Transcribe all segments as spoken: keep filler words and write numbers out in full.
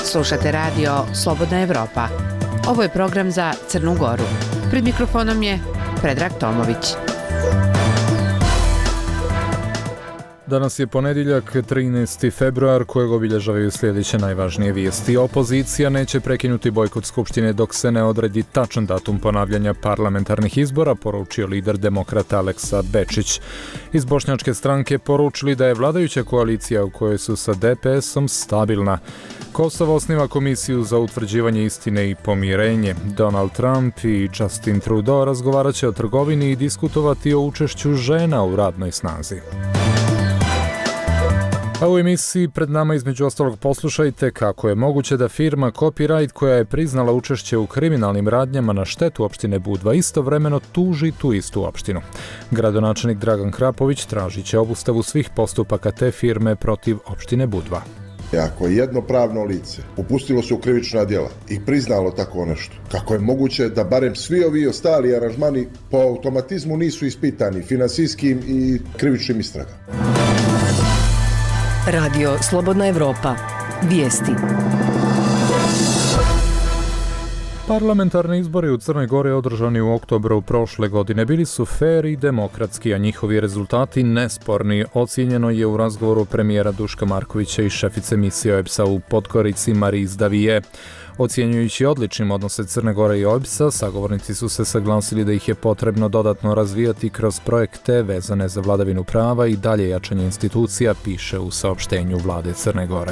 Slušate radio Slobodna Evropa. Ovo je program za Crnu Goru. Pred mikrofonom je Predrag Tomović. Danas je ponedjeljak, trinaesti februar, kojeg obilježavaju sljedeće najvažnije vijesti. Opozicija neće prekinuti bojkot Skupštine dok se ne odredi tačan datum ponavljanja parlamentarnih izbora, poručio lider demokrata Aleksa Bečić. Iz bošnjačke stranke poručili da je vladajuća koalicija u kojoj su sa D P S-om stabilna. Kosovo osniva komisiju za utvrđivanje istine i pomirenje. Donald Trump i Justin Trudeau razgovarat će o trgovini i diskutovati o učešću žena u radnoj snazi. A u emisiji pred nama između ostalog poslušajte kako je moguće da firma Copyright, koja je priznala učešće u kriminalnim radnjama na štetu opštine Budva, istovremeno tuži tu istu opštinu. Gradonačelnik Dragan Krapović tražit će obustavu svih postupaka te firme protiv opštine Budva. Ako je jedno pravno lice upustilo se u krivična djela i priznalo tako nešto, kako je moguće da barem svi ovi ostali aranžmani po automatizmu nisu ispitani finansijskim i krivičnim istragama? Radio Slobodna Evropa. Vijesti. Parlamentarni izbori u Crnoj Gori održani u oktobru prošle godine bili su fer i demokratski, a njihovi rezultati nesporni, ocijenjeno je u razgovoru premijera Duška Markovića i šefice misije O E B S-a u Podgorici Mariz Davije. Ocjenjujući odličnim odnose Crne Gore i O E B S-a, sagovornici su se saglasili da ih je potrebno dodatno razvijati kroz projekte vezane za vladavinu prava i dalje jačanje institucija, piše u saopštenju vlade Crne Gore.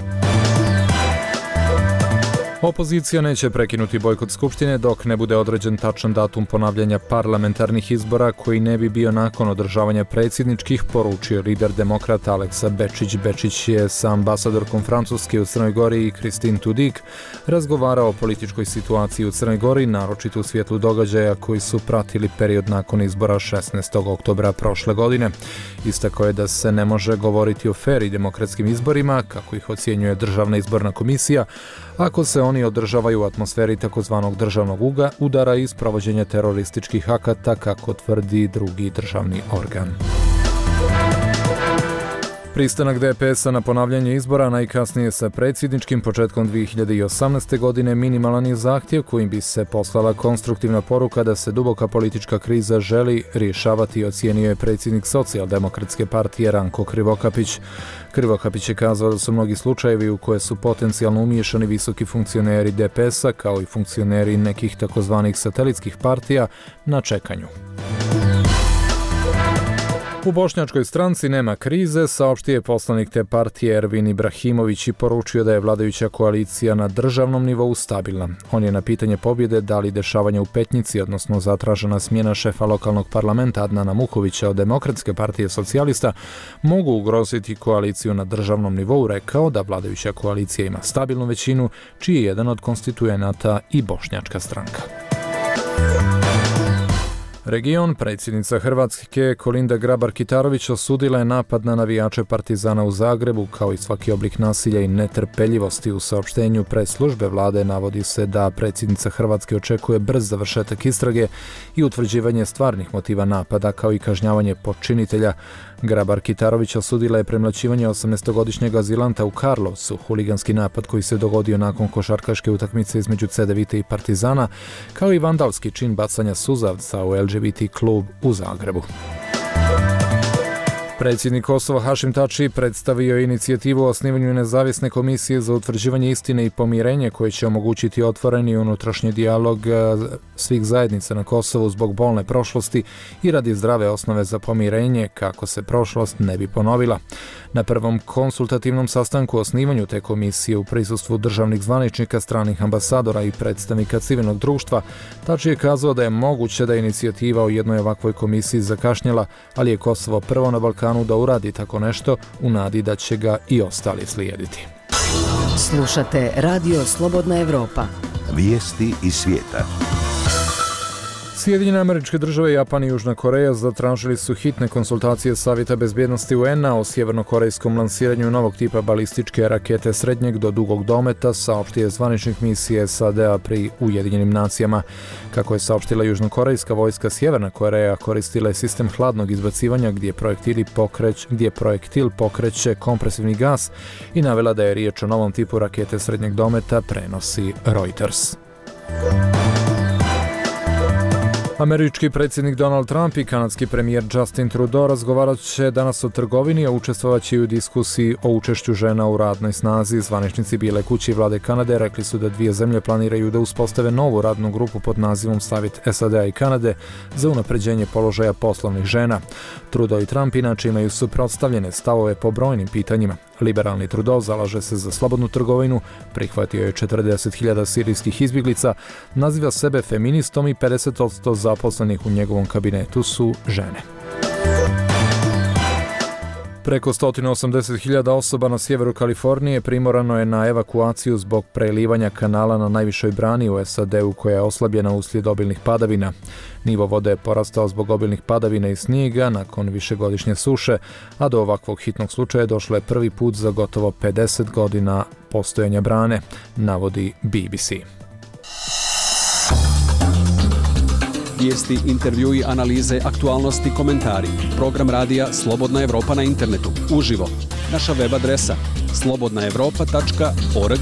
Opozicija neće prekinuti bojkot Skupštine dok ne bude određen tačan datum ponavljanja parlamentarnih izbora koji ne bi bio nakon održavanja predsjedničkih, poručio lider demokrata Aleksa Bečić. Bečić je sa ambasadorkom Francuske u Crnoj Gori i Christine Tudik razgovarao o političkoj situaciji u Crnoj Gori, naročito u svjetlu događaja koji su pratili period nakon izbora šesnaestog oktobra prošle godine. Istakao je da se ne može govoriti o fer i demokratskim izborima, kako ih ocjenjuje Državna izborna komisija, ako se oni održavaju u atmosferi takozvanog državnog udara i sprovođenja terorističkih akata, kako tvrdi drugi državni organ. Pristanak D P S-a na ponavljanje izbora, najkasnije sa predsjedničkim početkom dvije hiljade osamnaeste. godine, minimalan je zahtjev kojim bi se poslala konstruktivna poruka da se duboka politička kriza želi rješavati, ocijenio je predsjednik Socijaldemokratske partije Ranko Krivokapić. Krivokapić je kazao da su mnogi slučajevi u koje su potencijalno umiješani visoki funkcioneri D P S-a kao i funkcioneri nekih takozvanih satelitskih partija na čekanju. U bošnjačkoj stranci nema krize, saopštio je poslanik te partije Ervin Ibrahimović i poručio da je vladajuća koalicija na državnom nivou stabilna. On je na pitanje pobjede da li dešavanja u Petnici, odnosno zatražena smjena šefa lokalnog parlamenta Adnana Muhovića od Demokratske partije socijalista, mogu ugroziti koaliciju na državnom nivou, rekao da vladajuća koalicija ima stabilnu većinu, čiji je jedan od konstituenata i bošnjačka stranka. Region, predsjednica Hrvatske Kolinda Grabar-Kitarović osudila je napad na navijače Partizana u Zagrebu, kao i svaki oblik nasilja i netrpeljivosti. U saopštenju pres službe vlade navodi se da predsjednica Hrvatske očekuje brz završetak istrage i utvrđivanje stvarnih motiva napada, kao i kažnjavanje počinitelja. Grabar-Kitarović osudila je premlaćivanje osamnaestogodišnjeg azilanta u Karlovcu, huliganski napad koji se dogodio nakon košarkaške utakmice između Cedevite i Partizana, kao i vandalski čin bacanja suzavca u L G B T klub u Zagrebu. Predsjednik Kosova Hašim Tači predstavio je inicijativu o osnivanju nezavisne komisije za utvrđivanje istine i pomirenje koje će omogućiti otvoreni unutrašnji dijalog svih zajednica na Kosovu zbog bolne prošlosti i radi zdrave osnove za pomirenje kako se prošlost ne bi ponovila. Na prvom konsultativnom sastanku o osnivanju te komisije u prisustvu državnih zvaničnika, stranih ambasadora i predstavnika civilnog društva, Tači je kazao da je moguće da je inicijativa o jednoj ovakvoj komisiji zakašnjela, ali je Kosovo prvo na Balkanu da uradi tako nešto u nadi da će ga i ostali slijediti. Slušate Radio Slobodna Evropa. Vijesti iz svijeta. Sjedinjene Američke Države, Japan i Južna Koreja zatražili su hitne konsultacije Savjeta bezbjednosti U N-a o sjevernokorejskom lansiranju novog tipa balističke rakete srednjeg do dugog dometa, saopštio je zvaničnik misije S A D-a pri Ujedinjenim nacijama. Kako je saopštila južnokorejska vojska, Sjeverna Koreja koristila je sistem hladnog izbacivanja gdje projektili pokreć, gdje projektil pokreće kompresivni gas i navela da je riječ o novom tipu rakete srednjeg dometa, prenosi Reuters. Američki predsjednik Donald Trump i kanadski premijer Justin Trudeau razgovarat će danas o trgovini, a učestvovat će u diskusiji o učešću žena u radnoj snazi. Zvaničnici Bijele kuće i vlade Kanade rekli su da dvije zemlje planiraju da uspostave novu radnu grupu pod nazivom Savjet S A D-a i Kanade za unapređenje položaja poslovnih žena. Trudeau i Trump inače imaju suprotstavljene stavove po brojnim pitanjima. Liberalni Trudeau zalaže se za slobodnu trgovinu, prihvatio je četrdeset hiljada sirijskih izbjeglica, naziva sebe feministom i pedeset posto zaposlenih u njegovom kabinetu su žene. Preko sto osamdeset hiljada osoba na sjeveru Kalifornije primorano je na evakuaciju zbog prelivanja kanala na najvišoj brani u S A D-u koja je oslabljena uslijed obilnih padavina. Nivo vode je porastao zbog obilnih padavina i snijega nakon višegodišnje suše, a do ovakvog hitnog slučaja došlo je prvi put za gotovo pedeset godina postojanja brane, navodi B B C. Vijesti, intervjui, analize, aktualnosti, komentari. Program radija Slobodna Evropa na internetu. Uživo. Naša web adresa slobodna evropa tačka org.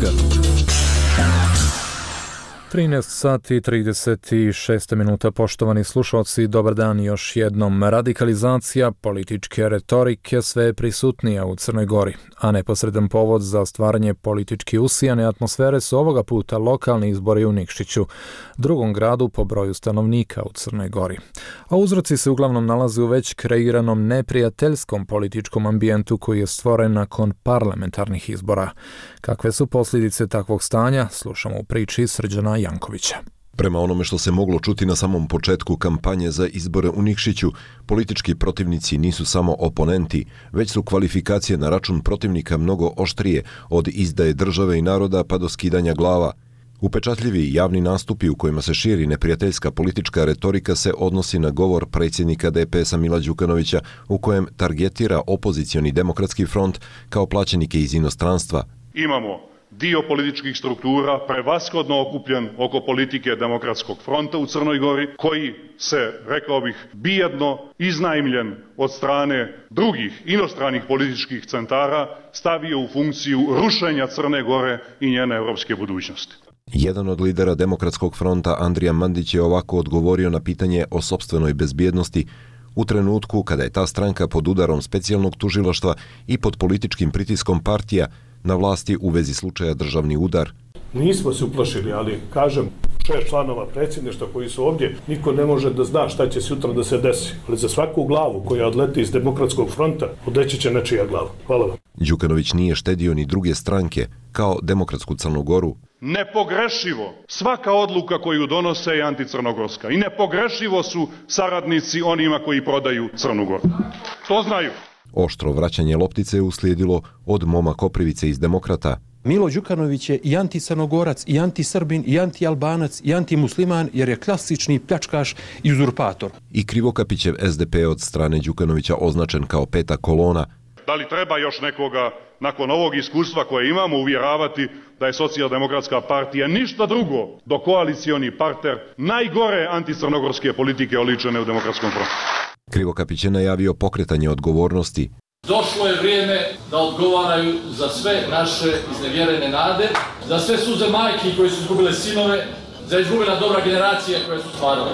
trinaest sati i trideset šest minuta, poštovani slušalci, dobar dan još jednom. Radikalizacija političke retorike sve je prisutnija u Crnoj Gori, a neposredan povod za stvaranje politički usijane atmosfere su ovoga puta lokalni izbori u Nikšiću, drugom gradu po broju stanovnika u Crnoj Gori. A uzroci se uglavnom nalaze u već kreiranom neprijateljskom političkom ambijentu koji je stvoren nakon parlamentarnih izbora. Kakve su posljedice takvog stanja, slušamo u priči Srđana Jankovića. Prema onome što se moglo čuti na samom početku kampanje za izbore u Nikšiću, politički protivnici nisu samo oponenti, već su kvalifikacije na račun protivnika mnogo oštrije, od izdaje države i naroda pa do skidanja glava. Upečatljivi javni nastupi u kojima se širi neprijateljska politička retorika se odnosi na govor predsjednika D P S-a Mila Đukanovića u kojem targetira opozicioni demokratski front kao plaćenike iz inostranstva. Imamo dio političkih struktura prevashodno okupljen oko politike Demokratskog fronta u Crnoj Gori, koji se, rekao bih, bijedno iznajmljen od strane drugih inostranih političkih centara stavio u funkciju rušenja Crne Gore i njene europske budućnosti. Jedan od lidera Demokratskog fronta, Andrija Mandić, je ovako odgovorio na pitanje o sopstvenoj bezbjednosti u trenutku kada je ta stranka pod udarom specijalnog tužilaštva i pod političkim pritiskom partija na vlasti u vezi slučaja državni udar. Nismo se uplašili, ali kažem, šest članova predsjedništva koji su ovdje, niko ne može da zna šta će sutra da se desi. Ali za svaku glavu koja odleti iz Demokratskog fronta, odleći će nečija glava. Hvala vam. Đukanović nije štedio ni druge stranke, kao Demokratsku Crnu Goru. Nepogrešivo, svaka odluka koju donose je anticrnogorska i nepogrešivo su saradnici onima koji prodaju Crnu Goru. To znaju. Oštro vraćanje loptice je uslijedilo od Moma Koprivice iz Demokrata. Milo Đukanović je i anticrnogorac, i antisrbin, i antialbanac, i antimusliman, jer je klasični pljačkaš i uzurpator. I Krivokapićev S D P od strane Đukanovića označen kao peta kolona. Da li treba još nekoga nakon ovog iskustva koje imamo uvjeravati da je Socijaldemokratska partija ništa drugo do koalicioni partner najgore anticrnogorske politike oličene u Demokratskom frontu? Krivokapić je najavio pokretanje odgovornosti. Došlo je vrijeme da odgovaraju za sve naše iznevjerene nade, za sve suze majki koji su izgubile sinove, za izgubila dobra generacija koje su stvarale.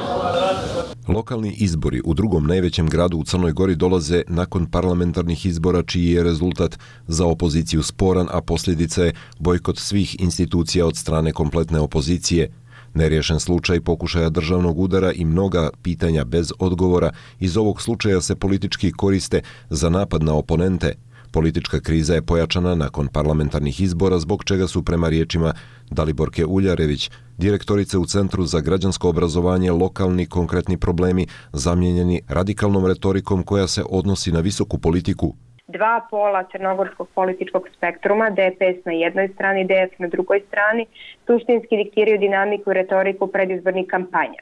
Lokalni izbori u drugom najvećem gradu u Crnoj Gori dolaze nakon parlamentarnih izbora čiji je rezultat za opoziciju sporan, a posljedica je bojkot svih institucija od strane kompletne opozicije. Neriješen slučaj pokušaja državnog udara i mnoga pitanja bez odgovora iz ovog slučaja se politički koriste za napad na oponente. Politička kriza je pojačana nakon parlamentarnih izbora, zbog čega su prema riječima Daliborke Uljarević, direktorice u Centru za građansko obrazovanje, lokalni konkretni problemi zamijenjeni radikalnom retorikom koja se odnosi na visoku politiku. Dva pola crnogorskog političkog spektruma, D P S na jednoj strani, D F na drugoj strani, suštinski diktiraju dinamiku i retoriku predizbornih kampanja.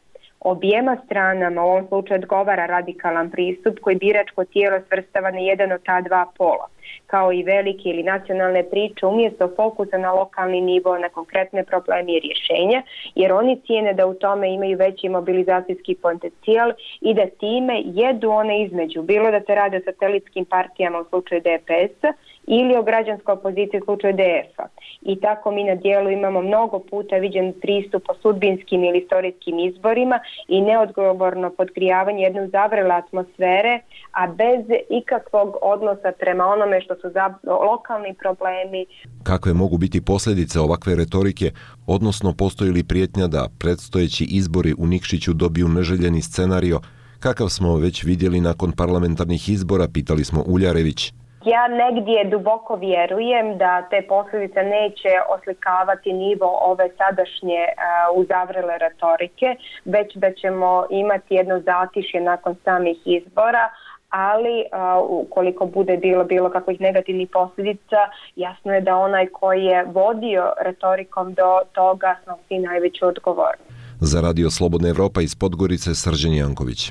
Objema stranama u ovom slučaju odgovara radikalan pristup koji biračko tijelo svrstava na jedan od ta dva pola, kao i velike ili nacionalne priče umjesto fokusa na lokalni nivo, na konkretne probleme i rješenja, jer oni cijene da u tome imaju veći mobilizacijski potencijal i da time jedu one između, bilo da se radi o satelitskim partijama u slučaju D P S-a ili o građanskoj opoziciji u slučaju D F-a. I tako mi na dijelu imamo mnogo puta viđen pristup o sudbinskim ili istorijskim izborima i neodgovorno podgrijavanje jedne uzavrele atmosfere, a bez ikakvog odnosa prema onome što su lokalni problemi. Kakve mogu biti posljedice ovakve retorike, odnosno postoji li prijetnja da predstojeći izbori u Nikšiću dobiju neželjeni scenario, kakav smo već vidjeli nakon parlamentarnih izbora, pitali smo Uljarević. Ja negdje duboko vjerujem da te posljedice neće oslikavati nivo ove sadašnje uh, uzavrele retorike, već da ćemo imati jedno zatišje nakon samih izbora, ali uh, ukoliko bude bilo bilo kakvih negativnih posljedica, jasno je da onaj koji je vodio retorikom do toga snosi najveću odgovornost. Za Radio Slobodna Evropa iz Podgorice, Srđan Janković.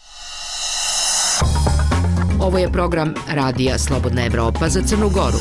Ovo je program Radija Slobodna Evropa za Crnu Goru.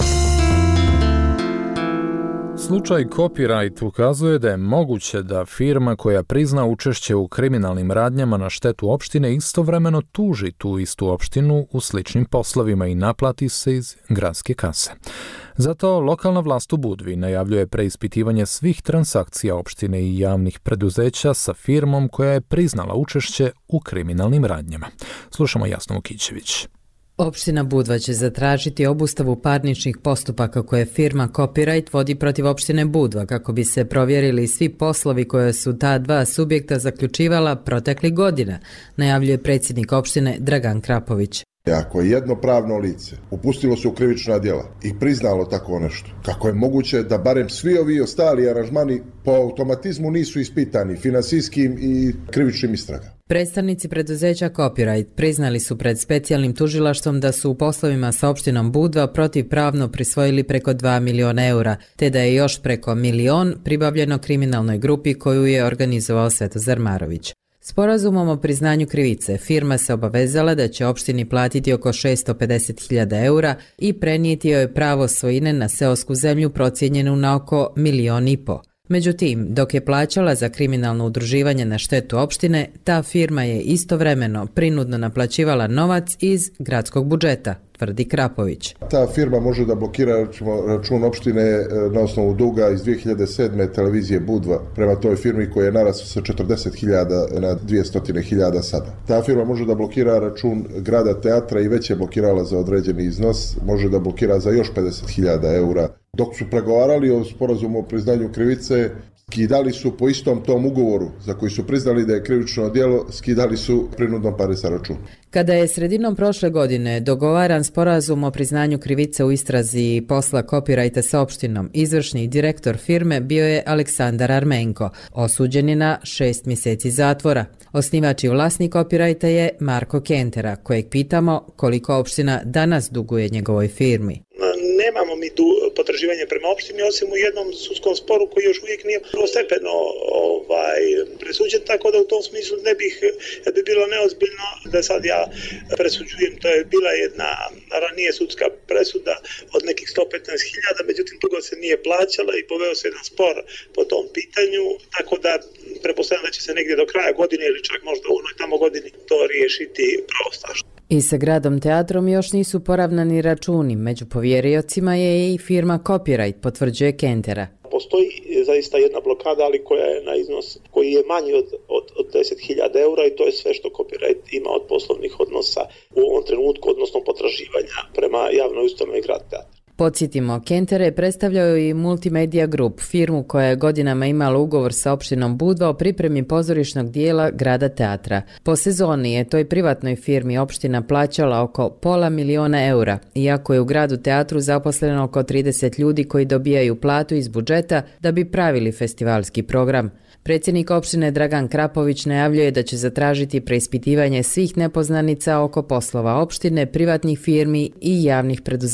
Slučaj Copyright ukazuje da je moguće da firma koja prizna učešće u kriminalnim radnjama na štetu opštine istovremeno tuži tu istu opštinu u sličnim poslovima i naplati se iz gradske kase. Zato lokalna vlast u Budvi najavljuje preispitivanje svih transakcija opštine i javnih preduzeća sa firmom koja je priznala učešće u kriminalnim radnjama. Slušamo Jasnu Vukićević. Opština Budva će zatražiti obustavu parničnih postupaka koje firma Copyright vodi protiv opštine Budva kako bi se provjerili svi poslovi koje su ta dva subjekta zaključivala proteklih godina, najavljuje predsjednik opštine Dragan Krapović. Ako je jedno pravno lice upustilo se u krivična djela i priznalo tako nešto, kako je moguće da barem svi ovi ostali aranžmani po automatizmu nisu ispitani finansijskim i krivičnim istragama? Predstavnici preduzeća Copyright priznali su pred specijalnim tužilaštvom da su u poslovima sa opštinom Budva protivpravno prisvojili preko dva miliona eura, te da je još preko milion pribavljeno kriminalnoj grupi koju je organizovao Svetozar Marović. Sporazumom o priznanju krivice firma se obavezala da će opštini platiti oko šesto pedeset hiljada eura i prenijeti joj pravo svojine na seosku zemlju procijenjenu na oko milion i po. Međutim, dok je plaćala za kriminalno udruživanje na štetu opštine, ta firma je istovremeno prinudno naplaćivala novac iz gradskog budžeta, tvrdi Krapović. Ta firma može da blokira račun opštine na osnovu duga iz dvije hiljade sedme televizije Budva prema toj firmi koja je narasla sa četrdeset hiljada na dvjesto hiljada sada. Ta firma može da blokira račun grada teatra i već je blokirala za određeni iznos, može da blokira za još pedeset hiljada eura. Dok su pregovarali o sporazumu o priznanju krivice, skidali su po istom tom ugovoru za koji su priznali da je krivično djelo, skidali su prinudno pare sa računa. Kada je sredinom prošle godine dogovaran sporazum o priznanju krivice u istrazi posla Copyrighta sa opštinom, izvršni direktor firme bio je Aleksandar Armenko, osuđen je na šest mjeseci zatvora. Osnivač i vlasnik Copyrighta je Marko Kentera, kojeg pitamo koliko opština danas duguje njegovoj firmi. Nemamo mi tu potraživanje prema opštini, osim u jednom sudskom sporu koji još uvijek nije prvostepeno ovaj, presuđen, tako da u tom smislu ne bih, bi bilo neozbiljno da sad ja presuđujem. To je bila jedna ranije sudska presuda od nekih sto petnaest hiljada, međutim dugo se nije plaćala i poveo se jedan spor po tom pitanju, tako da pretpostavljam da će se negdje do kraja godine ili čak možda u onoj tamo godini to riješiti pravostašno. I sa gradom teatrom još nisu poravnani računi. Među povjeriocima je i firma Copyright, potvrđuje Kentera. Postoji zaista jedna blokada, ali koja je na iznos koji je manji od, od, od deset hiljada eura i to je sve što Copyright ima od poslovnih odnosa u ovom trenutku, odnosno potraživanja prema javnoj ustanovi grad teatra. Podsjetimo, Kentere predstavljaju i Multimedia Group, firmu koja je godinama imala ugovor sa opštinom Budva o pripremi pozorišnog dijela grada teatra. Po sezoni je toj privatnoj firmi opština plaćala oko pola miliona eura, iako je u gradu teatru zaposleno oko trideset ljudi koji dobijaju platu iz budžeta da bi pravili festivalski program. Predsjednik opštine Dragan Krapović najavljuje da će zatražiti preispitivanje svih nepoznanica oko poslova opštine, privatnih firmi i javnih preduzeća.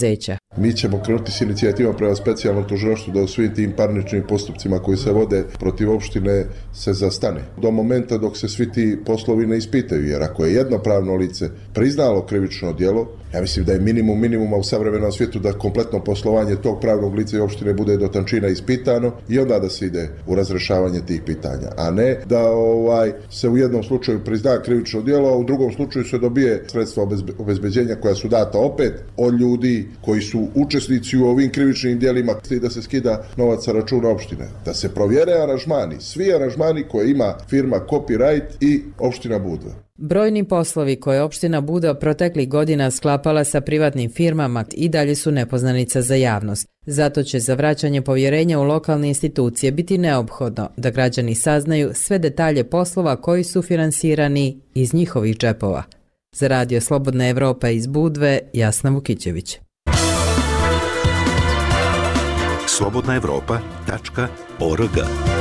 Mi ćemo krenuti s inicijativom prema specijalnom tužilaštvu da u svim tim parničnim postupcima koji se vode protiv opštine se zastane. Do momenta dok se svi ti poslovi ne ispitaju, jer ako je jedno pravno lice priznalo krivično djelo, ja mislim da je minimum minimuma u savremenom svijetu da kompletno poslovanje tog pravnog lica i opštine bude do tančina ispitano i onda da se ide u razrešavanje tih pitanja, a ne da ovaj se u jednom slučaju prizna krivično djelo, a u drugom slučaju se dobije sredstva obezbeđenja koja su data opet od ljudi koji su učesnici u ovim krivičnim djelima i da se skida novac sa računa opštine. Da se provjere aranžmani, svi aranžmani koje ima firma Copyright i opština Budva. Brojni poslovi koje opština Budva proteklih godina sklapala sa privatnim firmama i dalje su nepoznanica za javnost. Zato će za vraćanje povjerenja u lokalne institucije biti neophodno da građani saznaju sve detalje poslova koji su finansirani iz njihovih džepova. Za Radio Slobodna Evropa iz Budve, Jasna Vukićević. slobodna evropa tačka org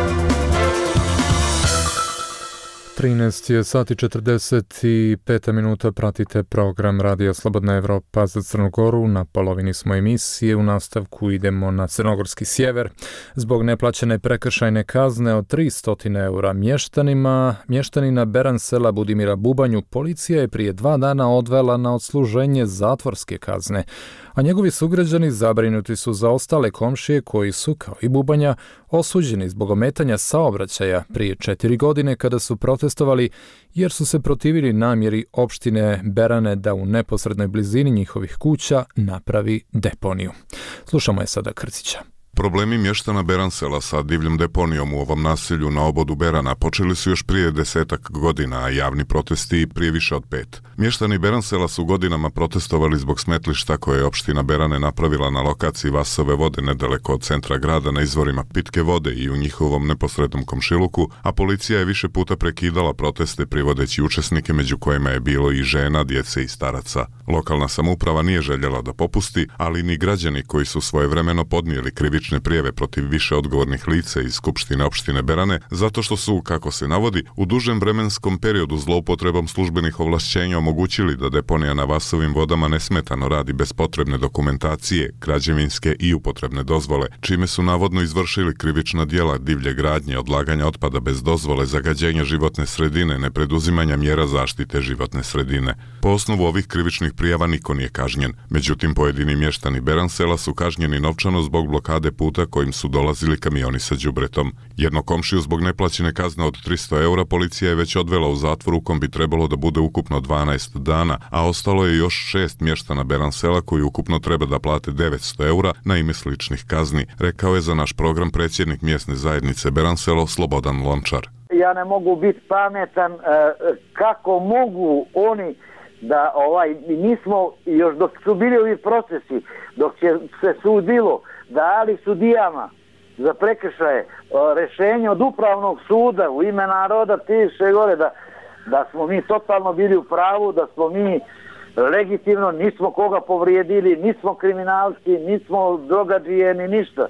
trinaest je sati četrdeset pet minuta, pratite program Radio Slobodna Evropa za Crnu Goru. Na polovini smo emisije, u nastavku idemo na crnogorski sjever. Zbog neplaćene prekršajne kazne od tristo eura mještanima, mještanina Beransela Budimira Bubanju policija je prije dva dana odvela na odsluženje zatvorske kazne, a njegovi sugrađani zabrinuti su za ostale komšije koji su, kao i Bubanja, osuđeni zbog ometanja saobraćaja prije četiri godine kada su protestovali jer su se protivili namjeri opštine Berane da u neposrednoj blizini njihovih kuća napravi deponiju. Slušamo je sada Krcića. Problemi mještana Beransela sa divljom deponijom u ovom naselju na obodu Berana počeli su još prije desetak godina, a javni protesti prije više od pet. Mještani Beransela su godinama protestovali zbog smetlišta koje je opština Berane napravila na lokaciji Vasove vode nedaleko od centra grada na izvorima pitke vode i u njihovom neposrednom komšiluku, a policija je više puta prekidala proteste privodeći učesnike među kojima je bilo i žena, djece i staraca. Lokalna samouprava nije željela da popusti, ali ni građani koji su svojevremeno podnijeli krivične prijave protiv više odgovornih lica iz Skupštine opštine Berane, zato što su, kako se navodi, u dužem vremenskom periodu zloupotrebom službenih ovlašćenja omogućili da deponija na Vasovim vodama nesmetano radi bez potrebne dokumentacije, građevinske i upotrebne dozvole, čime su navodno izvršili krivična djela divlje gradnje, odlaganja otpada bez dozvole, zagađenja životne sredine, nepreduzimanja mjera zaštite životne sredine. Po osnovu ovih krivičnih prijava niko nije kažnjen, međutim pojedini mještani Beransela su kažnjeni novčano zbog blokade puta kojim su dolazili kamioni sa đubretom. Jedno komšiju zbog neplaćene kazne od tristo eura policija je već odvela u zatvor u kom bi trebalo da bude ukupno dvanaest dana, a ostalo je još šest mještana Beransela koji ukupno treba da plate devetsto eura na ime sličnih kazni, rekao je za naš program predsjednik mjesne zajednice Beranselo Slobodan Lončar. Ja ne mogu biti pametan kako mogu oni da ovaj, mi smo još dok su bili ovi procesi, dok će se sudilo, dali sudijama za prekršaje rješenje od upravnog suda u ime naroda, piše gore da, da smo mi totalno bili u pravu, da smo mi legitimno, nismo koga povrijedili, nismo kriminalci, nismo drogadžije, ni ništa.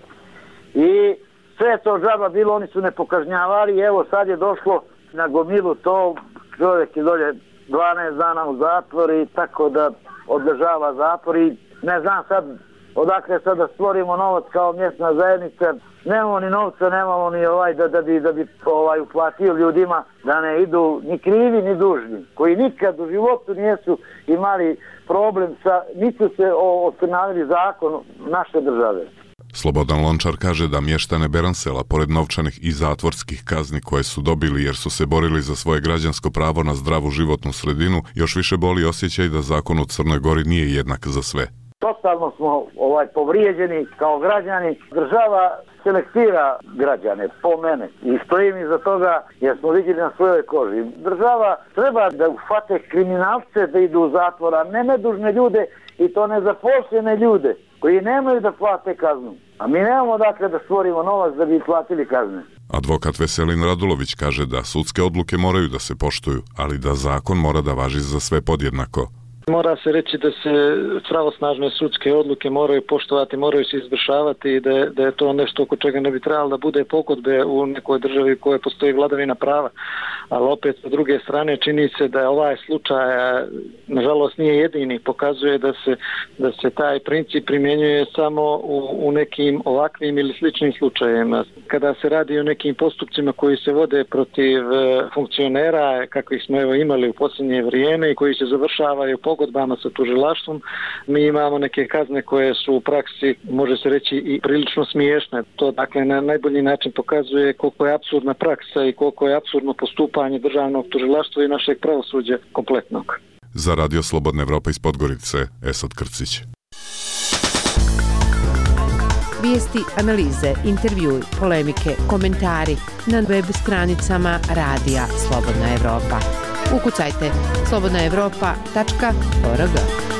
I sve to žaba bilo, oni su ne pokažnjavali i evo sad je došlo na gomilu to, čovjek je dolje dvanaest dana u zatvor i tako da održava zatvor i ne znam sad odakle sad da stvorimo novac kao mjesna zajednica. Nemamo ni novca, nemamo ni ovaj da, da bi, da bi ovaj, uplatio ljudima da ne idu ni krivi ni dužni, koji nikad u životu nisu imali problem sa, nisu se oskrnavili zakon naše države. Slobodan Lončar kaže da mještane Beransela, pored novčanih i zatvorskih kazni koje su dobili jer su se borili za svoje građansko pravo na zdravu životnu sredinu, još više boli osjećaj da zakon u Crnoj Gori nije jednak za sve. Totalno smo ovaj povrijeđeni kao građani. Država selektira građane, po mene. I stojim iza toga jer smo vidjeli na svojoj koži. Država treba da uhvate kriminalce da idu u zatvor, a ne nedužne ljude i to nezaposlene ljude koji nemaju da plate kaznu. A mi nemamo dakle da stvorimo novac da bi platili kazne. Advokat Veselin Radulović kaže da sudske odluke moraju da se poštuju, ali da zakon mora da važi za sve podjednako. Mora se reći da se pravosnažne sudske odluke moraju poštovati, moraju se izvršavati i da je, da je to nešto oko čega ne bi trebalo da bude pogodbe u nekoj državi u kojoj postoji vladavina prava. Ali opet, sa druge strane, čini se da je ovaj slučaj, nažalost, nije jedini. Pokazuje da se, da se taj princip primjenjuje samo u, u nekim ovakvim ili sličnim slučajevima. Kada se radi o nekim postupcima koji se vode protiv funkcionera, kakvih smo evo imali u posljednje vrijeme i koji se završavaju pogodbama sa tužilaštvom, mi imamo neke kazne koje su u praksi, može se reći, i prilično smiješne. To dakle na najbolji način pokazuje koliko je apsurdna praksa i koliko je apsurdno postupanje državnog tužilaštva i našeg pravosuđa kompletnog. Za Radio Slobodna Evropa iz Podgorice, Esad Krcić. Vijesti, analize, intervjui, polemike, komentari na web stranicama Radija Slobodna Evropa. Ukucajte slobodna evropa tačka org.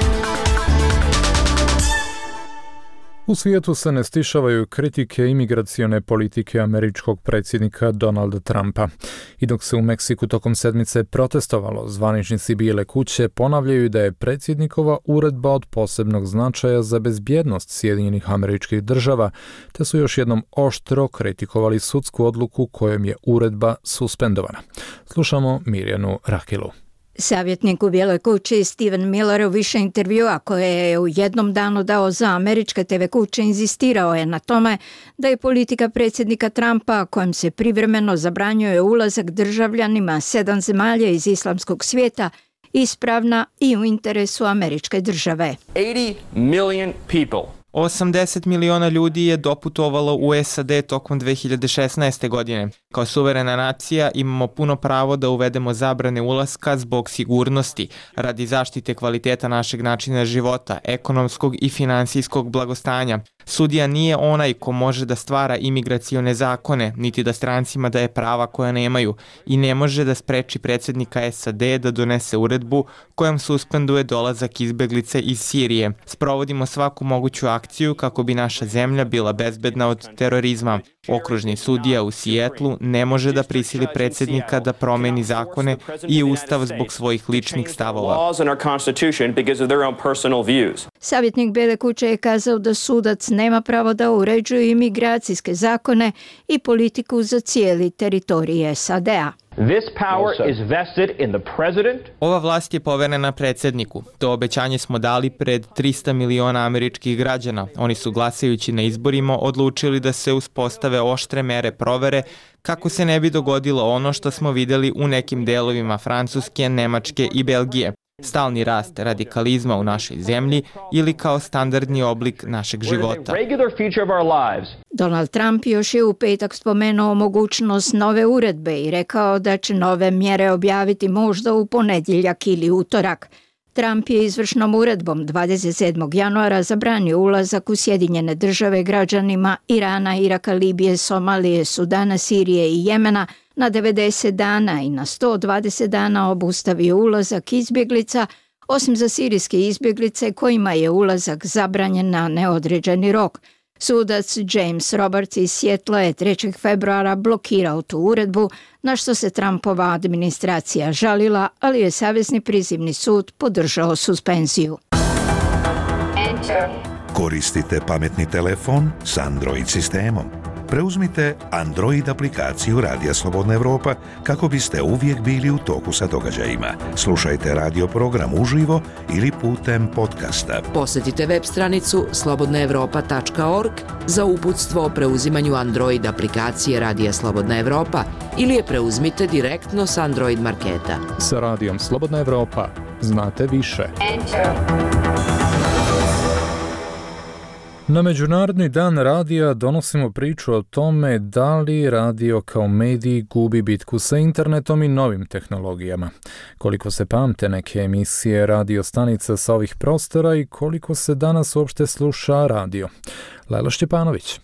U svijetu se ne stišavaju kritike imigracione politike američkog predsjednika Donalda Trumpa. I dok se u Meksiku tokom sedmice protestovalo, zvaničnici Bijele kuće ponavljaju da je predsjednikova uredba od posebnog značaja za bezbjednost Sjedinjenih Američkih Država, te su još jednom oštro kritikovali sudsku odluku kojom je uredba suspendovana. Slušamo Mirjanu Rakilu. Savjetnik u Bijeloj kući Steven Miller u više intervjua koje je u jednom danu dao za američke te ve kuće inzistirao je na tome da je politika predsjednika Trumpa kojom se privremeno zabranjuje ulazak državljanima sedam zemalja iz islamskog svijeta ispravna i u interesu američke države. eighty million people. osamdeset miliona ljudi je doputovalo u es a de tokom dve hiljade šesnaeste. godine. Kao suverena nacija imamo puno pravo da uvedemo zabrane ulaska zbog sigurnosti, radi zaštite kvaliteta našeg načina života, ekonomskog i finansijskog blagostanja. Sudija nije onaj ko može da stvara imigracione zakone, niti da strancima daje prava koja nemaju i ne može da spreči predsjednika es a de da donese uredbu kojom suspenduje dolazak izbeglice iz Sirije. Sprovodimo svaku moguću akciju kako bi naša zemlja bila bezbedna od terorizma. Okružni sudija u Sijetlu ne može da prisili predsjednika da promeni zakone i ustav zbog svojih ličnih stavova. Savjetnik Bijele kuće je kazao da sudac nema pravo da uređuje imigracijske zakone i politiku za cijeli teritorij es a de-a. This power is vested in the president. Ova vlast je poverena predsjedniku. To obećanje smo dali pred trista miliona američkih građana. Oni su glasajući na izborima odlučili da se uspostave oštre mere provere kako se ne bi dogodilo ono što smo vidjeli u nekim delovima Francuske, Nemačke i Belgije. Stalni rast radikalizma u našoj zemlji ili kao standardni oblik našeg života. Donald Trump još je u petak spomenuo mogućnost nove uredbe i rekao da će nove mjere objaviti možda u ponedjeljak ili utorak. Trump je izvršnom uredbom dvadeset sedmog januara zabranio ulazak u Sjedinjene države građanima Irana, Iraka, Libije, Somalije, Sudana, Sirije i Jemena na devedeset dana i na sto dvadeset dana obustavio ulazak izbjeglica, osim za sirijske izbjeglice kojima je ulazak zabranjen na neodređeni rok. Sudac James Roberts iz Sijetla je trećeg februara blokirao tu uredbu, na što se Trumpova administracija žalila, ali je Savezni prizivni sud podržao suspenziju. Koristite pametni telefon s Android sistemom. Preuzmite Android aplikaciju Radija Slobodna Evropa kako biste uvijek bili u toku sa događajima. Slušajte radio program uživo ili putem podcasta. Posjetite web stranicu slobodna evropa tačka org za uputstvo o preuzimanju Android aplikacije Radija Slobodna Evropa ili je preuzmite direktno s Android marketa. Sa Radijom Slobodna Evropa znate više. Na Međunarodni dan radija donosimo priču o tome da li radio kao medij gubi bitku sa internetom i novim tehnologijama, koliko se pamte neke emisije radio stanica sa ovih prostora i koliko se danas uopšte sluša radio. Lelo Šćepanović.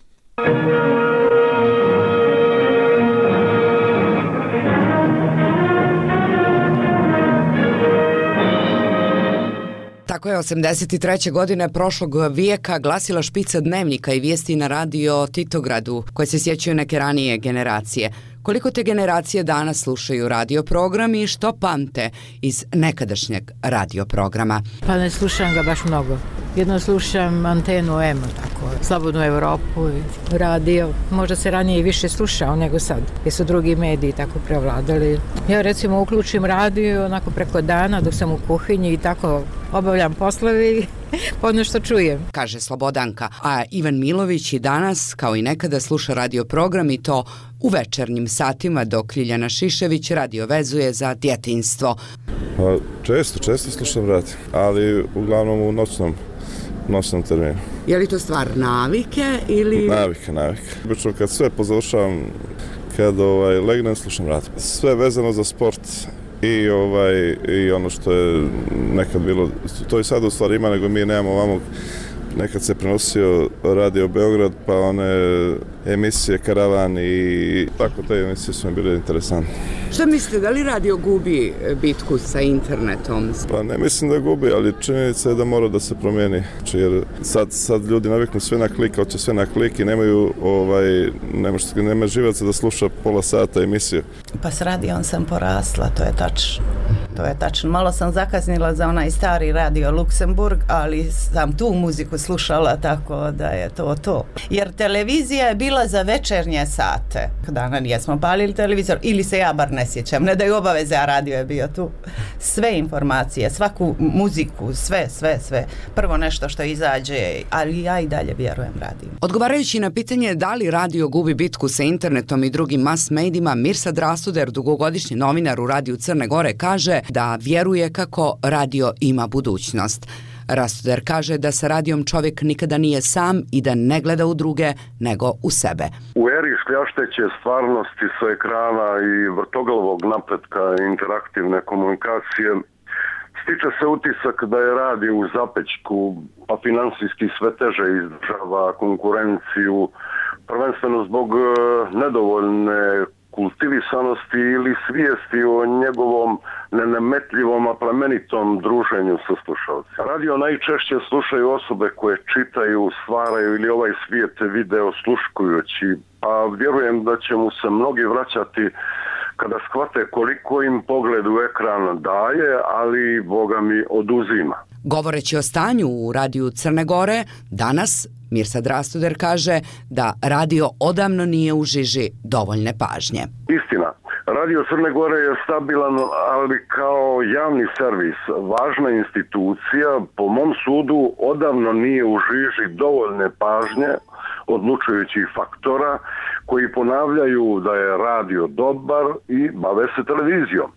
Tako je osamdeset treće godine prošlog vijeka glasila špica dnevnika i vijesti na radio Titogradu, koje se sjećaju neke ranije generacije. Koliko te generacije danas slušaju radio program i što pamte iz nekadašnjeg radio programa? Pa ne slušam ga baš mnogo. Jedno slušam Antenu M, tako, Slobodnu Evropu, radio. Možda se ranije i više slušao nego sad, jer su drugi mediji tako prevladali. Ja recimo uključim radio onako preko dana dok sam u kuhinji i tako obavljam poslovi, pa ono što čujem. Kaže Slobodanka, a Ivan Milović i danas, kao i nekada, sluša radio program i to u večernjim satima, dok Ljiljana Šišević radio vezuje za djetinjstvo. Pa, često, često slušam radio, ali uglavnom u noćnom, noćnom terminu. Je li to stvar navike ili... Navike, navike. Obično kad sve pozavršavam, kad ovaj, legnem, slušam radio. Sve vezano za sport i, ovaj, i ono što je nekad bilo, to i sad u stvari ima, nego mi nemamo ovamo. Nekad se prenosio Radio Beograd, pa one emisije Karavan i tako te emisije su mi bile interesantne. Što mislite, da li radio gubi bitku sa internetom? Pa ne mislim da gubi, ali činjenica je da mora da se promijeni. Jer sad, sad ljudi naviknu sve na klik, hoće sve na klik i nemaju, ovaj, nema, nema živaca da sluša pola sata emisiju. Pa s radijom sam porasla, to je tačno. To je tačno. Malo sam zakasnila za onaj stari radio Luksemburg, ali sam tu muziku slušala, tako da je to to. Jer televizija je bila za večernje sate. Dana nijesmo palili televizor, ili se ja bar ne sjećam. Ne daju obaveze, a radio je bio tu. Sve informacije, svaku muziku, sve, sve, sve. Prvo nešto što izađe, ali ja i dalje vjerujem radiju. Odgovarajući na pitanje da li radio gubi bitku sa internetom i drugim mass medijima, Mirsad Rastuder, dugogodišnji novinar u Radiju Crne Gore, kaže da vjeruje kako radio ima budućnost. Rastuder kaže da sa radijom čovjek nikada nije sam i da ne gleda u druge, nego u sebe. U eri šljašteće stvarnosti sa ekrana i vrtoglavog napretka interaktivne komunikacije stiče se utisak da je radio u zapećku, pa finansijski sve teže izdržava konkurenciju, prvenstveno zbog nedovoljne kultivisanosti ili svijesti o njegovom nenametljivom, a plemenitom druženju sa slušalcima. Radio najčešće slušaju osobe koje čitaju, stvaraju ili ovaj svijet vide osluškujući, a vjerujem da će mu se mnogi vraćati kada shvate koliko im pogled u ekran daje, ali Boga mi oduzima. Govoreći o stanju u Radiju Crne Gore, danas Mirsad Rastuder kaže da radio odavno nije u žiži dovoljne pažnje. Istina, Radio Crne Gore je stabilan, ali kao javni servis, važna institucija, po mom sudu odavno nije u žiži dovoljne pažnje odlučujućih faktora koji ponavljaju da je radio dobar i bave se televizijom.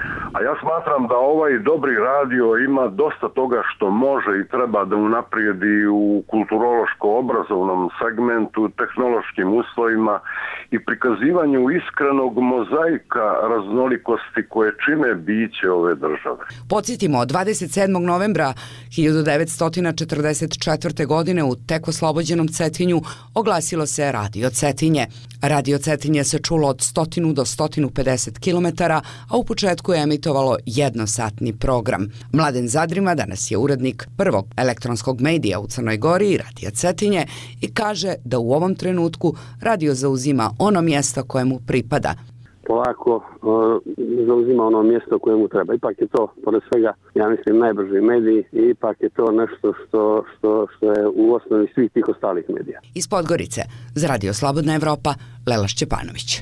A ja smatram da ovaj dobri radio ima dosta toga što može i treba da unaprijedi u kulturološko-obrazovnom segmentu, tehnološkim uslovima i prikazivanju iskrenog mozaika raznolikosti koje čine biće ove države. Podsjetimo, dvadeset sedmog novembra hiljadu devetsto četrdeset četvrte. godine u tek oslobođenom Cetinju oglasilo se Radio Cetinje. Radio Cetinje se čulo od sto do sto pedeset kilometara, a u početku je emitovalo jednosatni program. Mladen Zadrima danas je urednik prvog elektronskog medija u Crnoj Gori, Radija Cetinje, i kaže da u ovom trenutku radio zauzima ono mjesto koje mu pripada. Polako uh, zauzima ono mjesto koje mu treba. Ipak je to, pored svega, ja mislim, najbrži mediji i ipak je to nešto što, što, što je u osnovi svih tih ostalih medija. Iz Podgorice, za Radio Slobodna Evropa, Lela Šćepanović.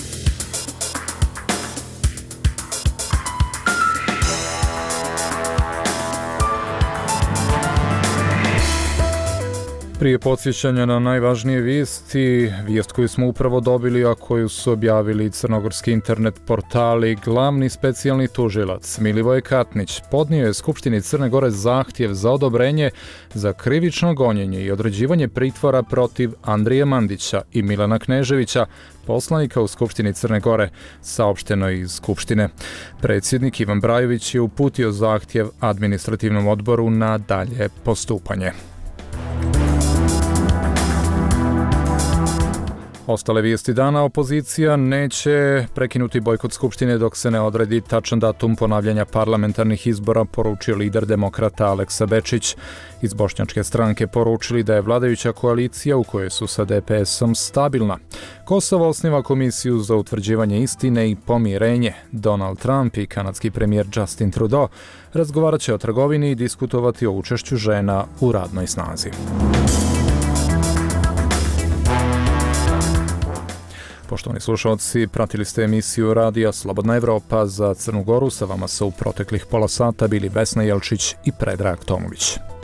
Prije podsjećanja na najvažnije vijesti, vijest koju smo upravo dobili, a koju su objavili crnogorski internet portali, glavni specijalni tužilac Milivoje Katnić podnio je Skupštini Crne Gore zahtjev za odobrenje za krivično gonjenje i određivanje pritvora protiv Andrije Mandića i Milana Kneževića, poslanika u Skupštini Crne Gore, saopšteno iz Skupštine. Predsjednik Ivan Brajović je uputio zahtjev administrativnom odboru na dalje postupanje. Ostale vijesti dana: opozicija neće prekinuti bojkot Skupštine dok se ne odredi tačan datum ponavljanja parlamentarnih izbora, poručio lider demokrata Aleksa Bečić. Iz bošnjačke stranke poručili da je vladajuća koalicija u kojoj su sa D P S-om stabilna. Kosovo osniva komisiju za utvrđivanje istine i pomirenje. Donald Trump i kanadski premijer Justin Trudeau razgovarat će o trgovini i diskutovati o učešću žena u radnoj snazi. Poštovani slušalci, pratili ste emisiju Radija Slobodna Evropa za Crnu Goru. Sa vama su u proteklih pola sata bili Vesna Jelčić i Predrag Tomović.